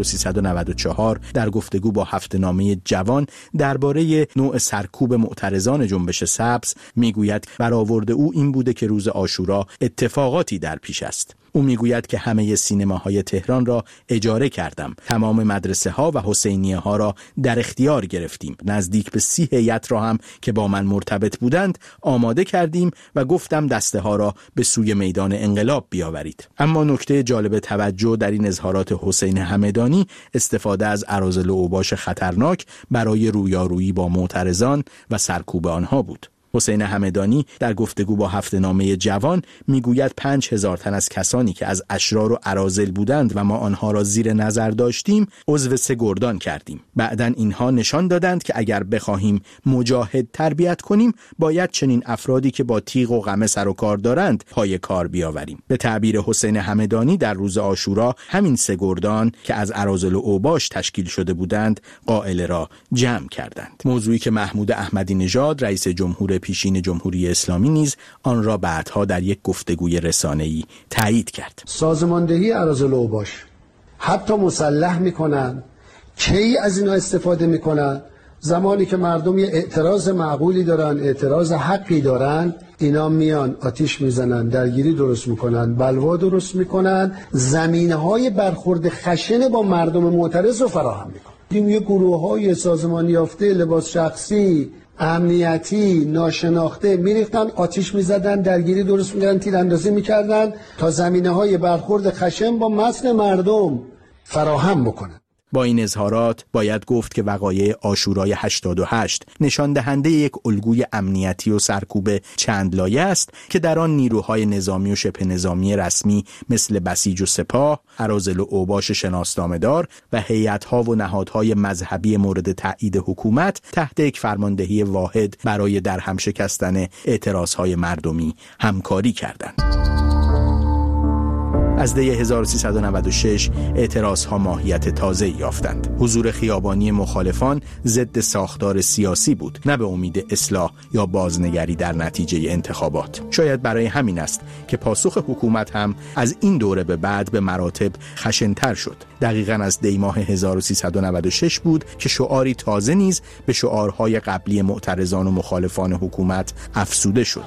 1394 در گفتگو با هفته‌نامه جوان درباره نوع سرکوب معترضان جنبش سبز میگوید برآورد او این بوده که روز عاشورا اتفاقاتی در پیش است. او میگوید که همه سینماهای تهران را اجاره کردم، تمام مدرسه ها و حسینیه ها را در اختیار گرفتیم، نزدیک به 30 هیئت را هم که با من مرتبط بودند آماده کردیم و گفتم دسته ها را به سوی میدان انقلاب بیاورید. اما نکته جالب توجه در این اظهارات حسین همدانی استفاده از اراذل و اوباش خطرناک برای رویارویی با معترضان و سرکوب آنها بود. حسین همدانی در گفتگو با هفته‌نامه جوان میگوید 5000 تن از کسانی که از اشرار و اراذل بودند و ما آنها را زیر نظر داشتیم عضو سه گردان کردیم. بعداً اینها نشان دادند که اگر بخواهیم مجاهد تربیت کنیم باید چنین افرادی که با تیغ و قمه سر و کار دارند پای کار بیاوریم. به تعبیر حسین همدانی در روز عاشورا همین سه گردان که از اراذل و اوباش تشکیل شده بودند قائله را جمع کردند. موضوعی که محمود احمدی نژاد رئیس جمهور پیشین جمهوری اسلامی نیز آن را بعدها در یک گفتگوی رسانه‌ای تایید کرد. سازماندهی اراذل و اوباش حتی مسلح میکنن، کی از اینا استفاده میکنن؟ زمانی که مردم یه اعتراض معقولی دارن، اعتراض حقی دارن، اینا میان آتیش میزنن، درگیری درست میکنن، بلوا درست میکنن، زمینه‌های برخورد خشن با مردم معترض رو فراهم میکنن. این یه گروه‌های سازمانی یافته، لباس شخصی، امنیتی، ناشناخته میریختن، آتیش میزدن، درگیری درست میکردن، تیراندازی میکردن تا زمینه‌های برخورد خشن با متن مردم فراهم بکنن. با این اظهارات باید گفت که وقایع عاشورای 88 نشان دهنده یک الگوی امنیتی و سرکوب چند لایه است که در آن نیروهای نظامی و شبه نظامی رسمی مثل بسیج و سپاه، اراذل و اوباش شناسنامه‌دار و هیئت‌ها و نهادهای مذهبی مورد تایید حکومت تحت یک فرماندهی واحد برای درهم شکستن اعتراضهای مردمی همکاری کردند. از دی 1396 اعتراضها ماهیت تازه یافتند. حضور خیابانی مخالفان ضد ساختار سیاسی بود، نه به امید اصلاح یا بازنگری در نتیجه انتخابات. شاید برای همین است که پاسخ حکومت هم از این دوره به بعد به مراتب خشن‌تر شد. دقیقاً از دی ماه 1396 بود که شعاری تازه نیز به شعارهای قبلی معترضان و مخالفان حکومت افزوده شد.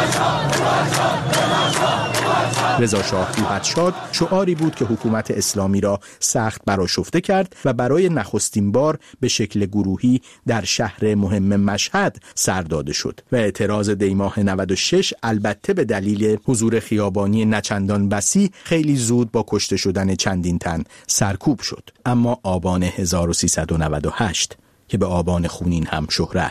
رضا شاه روحت‌شاد شعاری بود که حکومت اسلامی را سخت برآشفته کرد و برای نخستین بار به شکل گروهی در شهر مهم مشهد سر داده شد و اعتراض دی ماه 96 البته به دلیل حضور خیابانی نچندان وسیع خیلی زود با کشته شدن چندین تن سرکوب شد. اما آبان 1398 که به آبان خونین هم شهره است،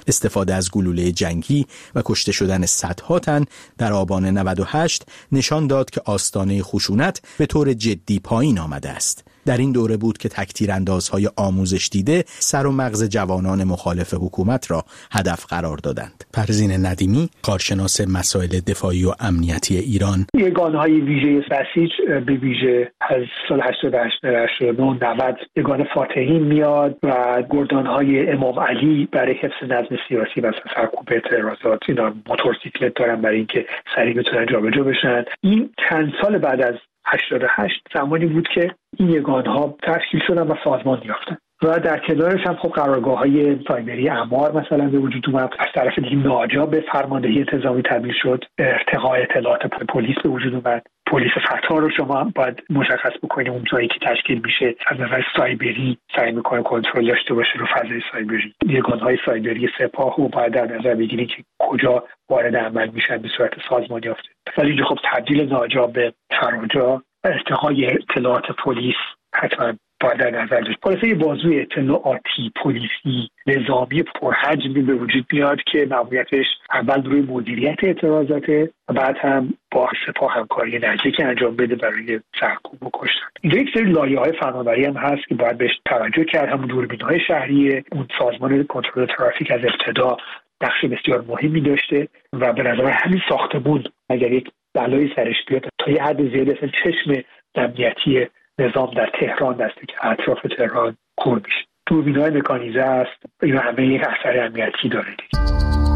استفاده از گلوله جنگی و کشته شدن صدها تن در آبان 98 نشان داد که آستانه خشونت به طور جدی پایین آمده است. در این دوره بود که تکتیراندازهای آموزش دیده سر و مغز جوانان مخالف حکومت را هدف قرار دادند. پروین ندیمی، کارشناس مسائل دفاعی و امنیتی ایران: یگانهای ویژه بسیج به ویژه از سال 88 89 90 یگان فاتحین میاد و گردانهای امام علی برای حفظ نظم سیاسی و سرکوب اعتراضات، اینا موتورسیکلت دارن برای اینکه سریع بتونن جابجا بشن. این چند سال بعد از 88 زمانی بود که این یگانها تشکیل شدن و سازمان یافتن و در کنارش هم خب قرارگاه‌های سایبری اعمار مثلا به وجود اومد. از طرف دیگه ناجا به فرماندهی انتظامی تبدیل شد، ارتقاء اطلاعات پلیس به وجود اومد. پلیس فتح رو شما باید مشخص بکنید اون جایی که تشکیل میشه از نظر سایبری سعی میکنه کنترل داشته باشه رو فضای سایبری. یگانهای سایبری سپاه رو باید در نظر بگیرید که کجا وارد عمل میشن به صورت سازمان یافته. ولی اینجا خب تبدیل ناجا به تراجا، ارتقای اطلاعات پلیس حتما باید در نظر داشت. خلاصه یه بازوی اطلاعاتی پلیسی نظامی پرحجمی به وجود میاد که ماموریتش اول روی مدیریت اعتراضاته و بعد هم با سپاه همکاری نزدیک انجام بده برای سرکوب و کشتن. اینجا یک سری لایه‌های فناوری هم هست که باید بهش توجه کرد. همون دوربین‌های شهریه، اون سازمان کنترل ترافیک از ابتدا نقش بسیار مهمی داشته و به نظر همین ساختمون اگر یک بلایی سرش بیاد تا یه حد زیادی اصلا چشم امنیتی نظام در تهران دسته که اطراف تهران کور میشه. دوربین‌های مکانیزه است، اینا همه یک اثر امنیتی داره دیگه.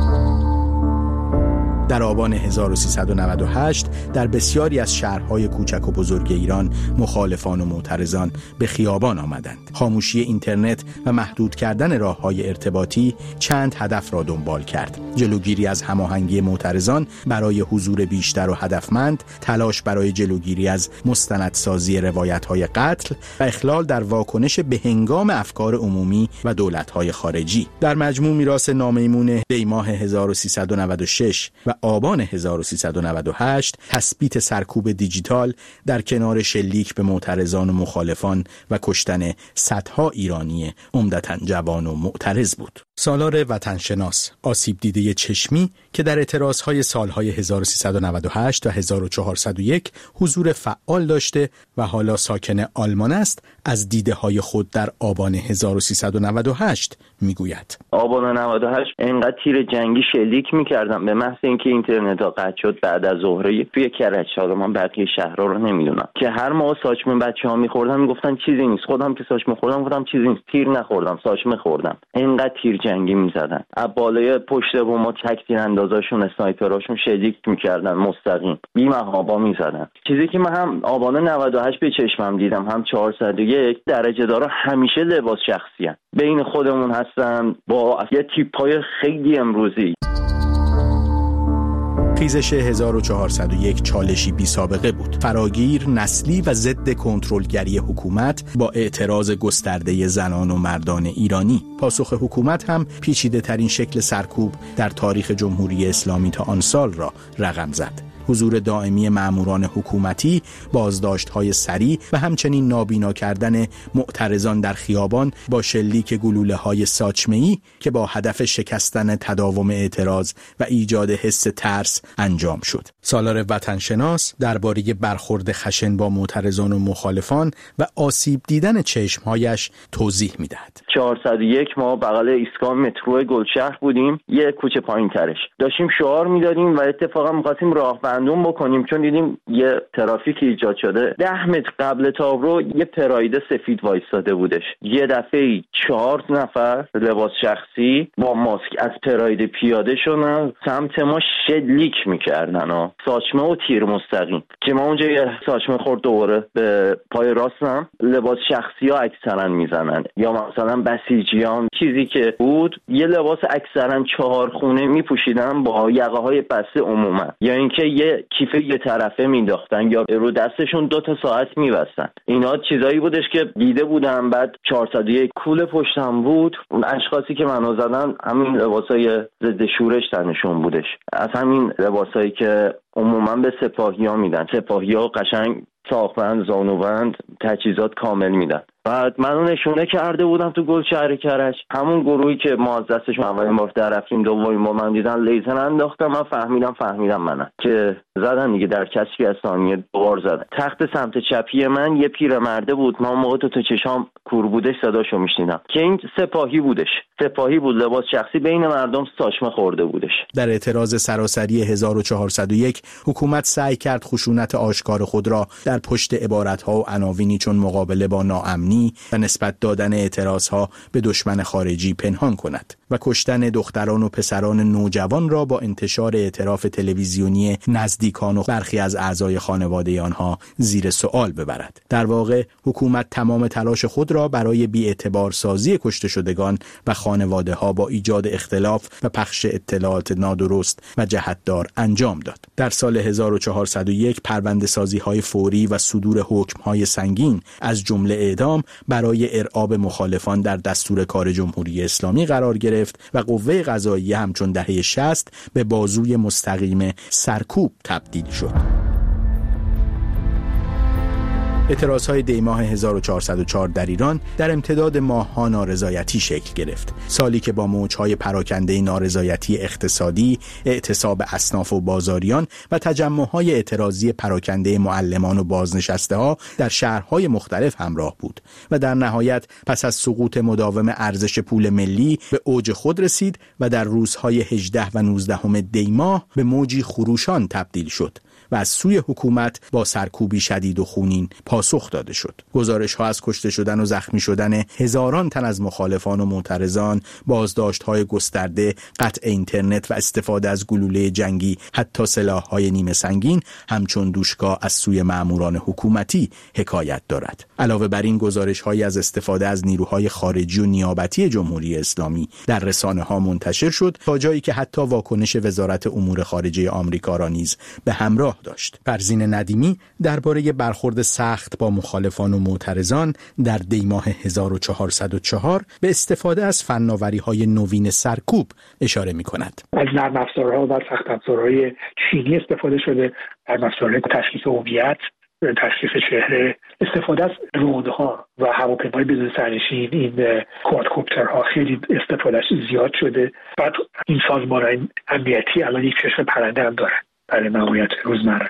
در آبان 1398 در بسیاری از شهرهای کوچک و بزرگ ایران مخالفان و معترضان به خیابان آمدند. خاموشی اینترنت و محدود کردن راههای ارتباطی چند هدف را دنبال کرد: جلوگیری از هماهنگی معترضان برای حضور بیشتر و هدفمند، تلاش برای جلوگیری از مستندسازی روایت‌های قتل و اخلال در واکنش به هنگام افکار عمومی و دولت‌های خارجی. در مجموع میراث نامیمون دیماه 1396 و آبان 1398 تثبیت سرکوب دیجیتال در کنار شلیک به معترضان و مخالفان و کشتن صدها ایرانی عمدتاً جوان و معترض بود. سالار وطنشناس، آسیب دیده چشمی که در اعتراضهای سالهای 1398 و 1401 حضور فعال داشته و حالا ساکن آلمان است، از دیده‌های خود در آبان 1398 میگوید: آبان 98 انقدر تیر جنگی شلیک میکردم به محض اینکه اینترنت ها قطع شد بعد از ظهر توی کرج، من بقیه شهرها رو نمیدونم، که هر موقع ساچمه بچه‌ها می‌خوردن میگفتن چیزی نیست. خودم که ساچمه خوردم گفتم چیزی نیست، تیر نخوردم، ساچمه خوردم. انقدر تیر جنگی می‌زدن. از بالای پشت بوم تکتیر اندازاشون، اسنایپراشون شلیک می‌کردن، مستقیم بی‌محابا می‌زدن. چیزی که من هم آبان 98 به چشمم دیدم، هم 401 درجه دارا همیشه لباس شخصی هستن. بین خودمون هستن با یه تیپ‌های خیلی امروزی. خیزش 1401 چالشی بی سابقه بود. فراگیر، نسلی و ضد کنترلگری حکومت با اعتراض گسترده زنان و مردان ایرانی. پاسخ حکومت هم پیچیده ترین شکل سرکوب در تاریخ جمهوری اسلامی تا آن سال را رقم زد. حضور دائمی ماموران حکومتی، بازداشت‌های سریع و همچنین نابینا کردن معترضان در خیابان با شلیک گلوله‌های ساچمه‌ای که با هدف شکستن تداوم اعتراض و ایجاد حس ترس انجام شد. سالار وطنشناس درباره برخورد خشن با معترضان و مخالفان و آسیب دیدن چشم‌هایش توضیح می‌دهد. 401 ما بغل ایستگاه مترو گلشهر بودیم، یه کوچه پایین‌ترش. داشتیم شعار می‌دادیم و اتفاقا می‌خواستیم راهبندون بکنیم چون دیدیم یه ترافیک ایجاد شده. 10 متر قبل تابرو یه پراید سفید وایستاده بودش. یه دفعه 4 نفر لباس شخصی با ماسک از پراید پیاده شدن، سمت ما شلیک می‌کردن، ساچمه و تیر مستقیم. که ما اونجا یه ساچمه خورد دوباره به پای راستم. لباس شخصی‌ها اکثرا میزنن یا مثلا بسیجیان، چیزی که بود یه لباس اکثرا 4 خونه میپوشیدن با یقه‌های بسته عموما، یا اینکه یه کیف یه طرفه مینداختن یا رو دستشون 2 ساعت میبستن. اینا چیزایی بودش که دیده بودم. بعد 401 کوله پشتم بود، اون اشخاصی که منو زدن همین لباسای ضد شورش تنشون بودش، از همین لباسایی که عموما به سپاهی‌ها میدن. سپاهی‌ها قشنگ ساق‌بند، زانوبند، تجهیزات کامل میدن. بعد منو نشونه کرده بودم تو گلشهر کرج، همون گروهی که ما از دستش اولین بار در رفتیم، دومین بار من دیدن لیزر انداختم، من فهمیدم منم که زدن دیگه، در کسری از ثانیه دوبار زدن. تخت سمت چپی من یه پیرمرده بود، من موقع تو چشام کور بودش صداشو میشنیدم که این سپاهی بود، لباس شخصی، بین مردم ساشمه خورده بودش. در اعتراض سراسری 1401 حکومت سعی کرد خشونت آشکار خود را در پشت عبارت‌ها و عناوینی چون مقابله با ناامنی و نسبت دادن اعتراضها به دشمن خارجی پنهان کند و کشتن دختران و پسران نوجوان را با انتشار اعتراف تلویزیونی نزدیکان و برخی از اعضای خانواده آنها زیر سوال ببرد. در واقع حکومت تمام تلاش خود را برای بی‌اعتبار سازی کشته شدگان و خانواده ها با ایجاد اختلاف و پخش اطلاعات نادرست و جهتدار انجام داد. در سال 1401 پرونده سازی های فوری و صدور حکم های سنگین از جمله اعدام برای ارعاب مخالفان در دستور کار جمهوری اسلامی قرار گرفت و قوه قضاییه همچون دهه 60 به بازوی مستقیم سرکوب تبدیل شد. اعتراضهای دی‌ماه 1404 در ایران در امتداد ماه‌ها نارضایتی شکل گرفت. سالی که با موج‌های پراکنده نارضایتی اقتصادی، اعتصاب اصناف و بازاریان و تجمع‌های اعتراضی پراکنده معلمان و بازنشسته‌ها در شهرهای مختلف همراه بود و در نهایت پس از سقوط مداوم ارزش پول ملی به اوج خود رسید و در روزهای 18 و 19 دی‌ماه به موجی خروشان تبدیل شد و از سوی حکومت با سرکوبی شدید و خونین پاسخ داده شد. گزارش‌ها از کشته شدن و زخمی شدن هزاران تن از مخالفان و معترضان، بازداشت‌های گسترده، قطع اینترنت و استفاده از گلوله جنگی، حتی سلاح‌های نیمه سنگین همچون دوشکا از سوی مأموران حکومتی حکایت دارد. علاوه بر این گزارش‌هایی از استفاده از نیروهای خارجی و نیابتی جمهوری اسلامی در رسانه‌ها منتشر شد تا جایی که حتی واکنش وزارت امور خارجه آمریکا را نیز به همراه داشت. پروین ندیمی درباره برخورد سخت با مخالفان و معترضان در دی‌ماه 1404 به استفاده از فناوری‌های نوین سرکوب اشاره می‌کند. از نرم افزارها و سخت افزارهای چینی استفاده شده، نرم افزارهای تشخیص هویت، تشخیص چهره، استفاده از درون‌ها و هواپیماهای بدون سرنشین، این کوادکوپترها خیلی استفادهش زیاد شده. بعد این سازمان‌های امنیتی الان یک چشم پرنده هم دارن برای ماموریت روزمره‌اش.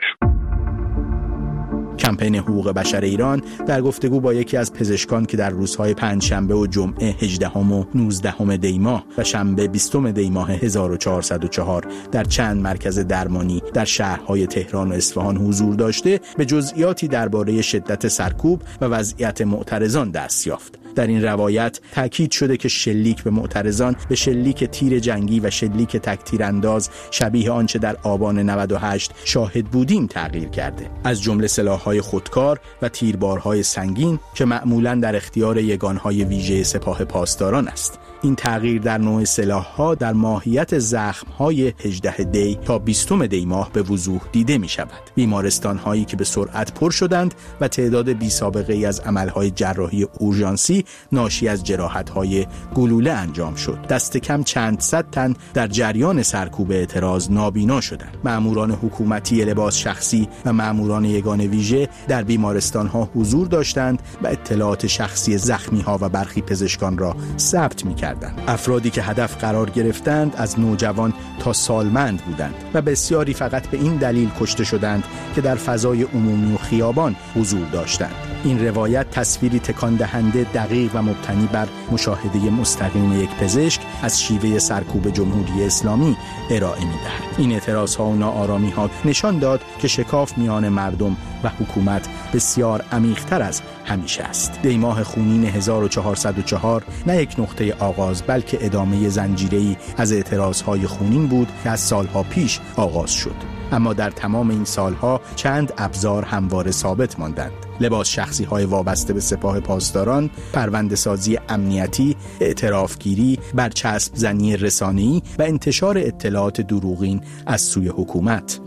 کمپین حقوق بشر ایران در گفتگو با یکی از پزشکان که در روزهای پنجشنبه و جمعه 18 و 19 دی‌ماه و شنبه 20 دی‌ماه 1404 در چند مرکز درمانی در شهرهای تهران و اصفهان حضور داشته، به جزئیاتی درباره شدت سرکوب و وضعیت معترضان دست یافت. در این روایت تاکید شده که شلیک به معترضان به شلیک تیر جنگی و شلیک تک‌تیرانداز شبیه آنچه در آبان 98 شاهد بودیم تغییر کرده، از جمله سلاح‌های خودکار و تیربارهای سنگین که معمولاً در اختیار یگان‌های ویژه سپاه پاسداران است. این تغییر در نوع سلاح‌ها در ماهیت زخم‌های 18 دی تا 20 دی ماه به وضوح دیده می‌شود. بیمارستان‌هایی که به سرعت پر شدند و تعداد بی‌سابقه‌ای از عمل‌های جراحی اورژانسی ناشی از جراحت‌های گلوله انجام شد. دست کم چند صد تن در جریان سرکوب اعتراض نابینا شدند. مأموران حکومتی لباس شخصی و مأموران یگان ویژه در بیمارستان‌ها حضور داشتند و اطلاعات شخصی زخمی‌ها و برخی پزشکان را ثبت می‌کردند. افرادی که هدف قرار گرفتند از نوجوان تا سالمند بودند و بسیاری فقط به این دلیل کشته شدند که در فضای عمومی و خیابان حضور داشتند. این روایت تصویری تکان دهنده دقیق و مبتنی بر مشاهده مستقیم یک پزشک از شیوه سرکوب جمهوری اسلامی ارائه می‌دهد. این اعتراض‌ها و ناآرامی‌ها نشان داد که شکاف میان مردم و حکومت بسیار عمیق‌تر از همیشه است. دی‌ماه خونین 1404 نه یک نقطه آغاز بلکه ادامه زنجیره‌ای از اعتراض‌های خونین بود که از سالها پیش آغاز شد. اما در تمام این سالها چند ابزار همواره ثابت ماندند: لباس شخصی‌های وابسته به سپاه پاسداران، پرونده سازی امنیتی، اعترافگیری، برچسب زنی رسانه‌ای و انتشار اطلاعات دروغین از سوی حکومت.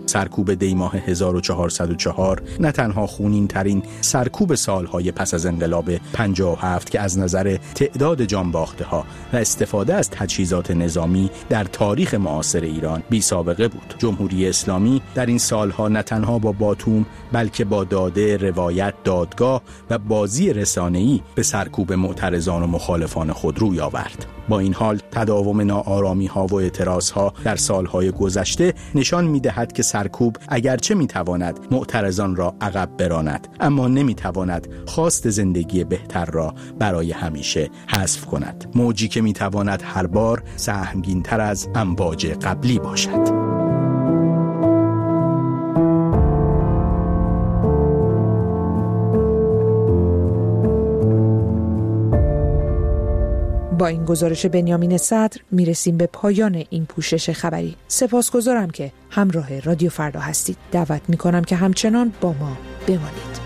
سرکوب دیماه 1404 نه تنها خونین ترین سرکوب سالهای پس از انقلاب 57 که از نظر تعداد جانباخته ها و استفاده از تجهیزات نظامی در تاریخ معاصر ایران بی سابقه بود. جمهوری اسلامی در این سالها نه تنها با باتوم بلکه با داده، روایت، دادگاه و بازی رسانه‌ای به سرکوب معترضان و مخالفان خود روی آورد. با این حال تداوم ناآرامی‌ها و اعتراضها در سالهای گذشته نشان می‌دهد که سرکوب اگرچه می‌تواند معترضان را عقب براند، اما نمی‌تواند خواست زندگی بهتر را برای همیشه حذف کند. موجی که می‌تواند هر بار سهمگین‌تر از امواج قبلی باشد. با این گزارش بنیامین صدر میرسیم به پایان این پوشش خبری. سپاسگزارم که همراه رادیو فردا هستید. دعوت میکنم که همچنان با ما بمانید.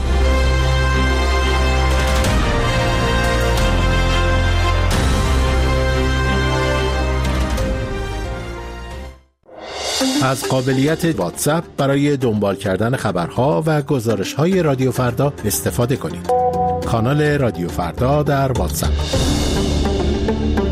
از قابلیت واتساپ برای دنبال کردن خبرها و گزارش‌های رادیو فردا استفاده کنید. کانال رادیو فردا در واتساپ.